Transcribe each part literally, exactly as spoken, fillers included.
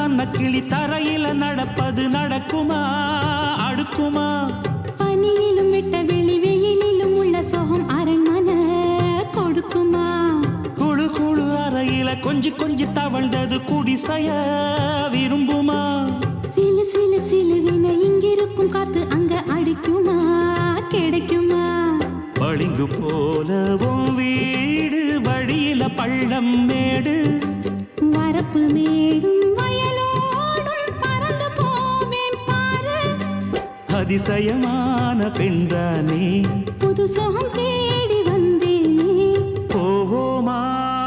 வண்ண கிளி தரையில நடப்பது நடக்குமா அடுக்குமா? பனியிலும் விட்ட வெளி வெயிலிலும் உள்ள சோகம் அரண்மனை கொடுக்குமா? குழு குழு அறையில கொஞ்சி கொஞ்சி தவழ்ந்தது குடிசைய விரும்புமா? சிலு சிலு சிலுவின இங்கிருக்கும் காத்து அங்க அடிக்குமா கிடைக்குமா? பளிங்கு போலவும் வீடு வழியில பள்ளம் மேடு வரப்பு மேடும் வயலோடும் பறந்து போவேன் பாரு. அதிசயமான பெண்தானே புது சோகம் தேடி வந்தேனே. போவோமா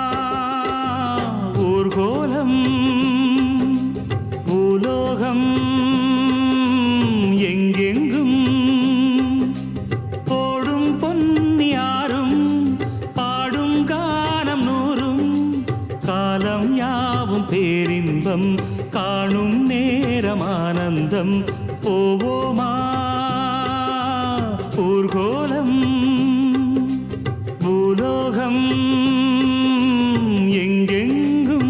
ஊர்கோலம் பூலோகம் எங்கெங்கும் போடும் பொன்னியாரும் பாடும் கானம் நூறும் காலம் யாவும் பேரின்பம் காணும் நேரம் ஆனந்தம். போவோமா ஊர்கோலம் பூலோகம் எங்கெங்கும்.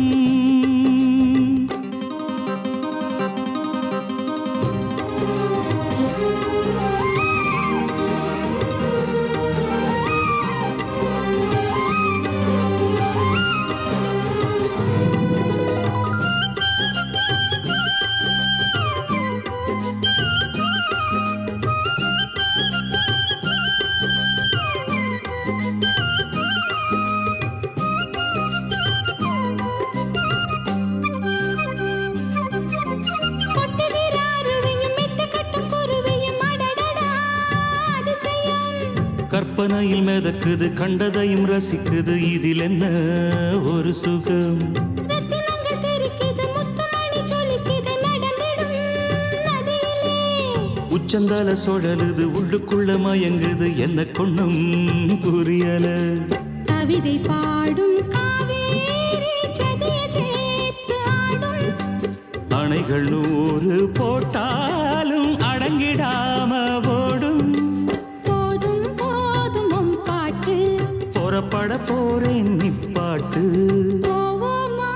கொட்டுகிற அருவியும் மிட்டு கட்டும் குருவியும் அடடடா அதிசயம். கற்பனையில் மிதக்குது கண்டதையும் ரசிக்குது இதில் என்ன ஒரு சுகம். ரத்தினங்கள் தெரிக்குது முத்துமணி ஜொலிக்குது நடந்திடும் நதியிலே. உச்சந்தால சுழலுது உள்ளுக்குள்ள மயங்குது என்ன கொண்ணும் புரியல. கவிதை பாடும் காவேரி சதிய சேர்த்து ஆடும். அணைகள் நூறு போட்டாலும் அடங்கிடாம ஓடும். போதும் போதும் உன் பாட்டு. புறப்பட போறேன் நிப்பாட்டு. போவோமா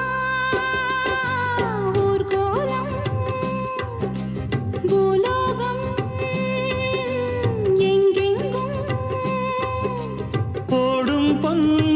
ஊர்கோலம் பூலோகம் எங்கெங்கும். போடும் பொன்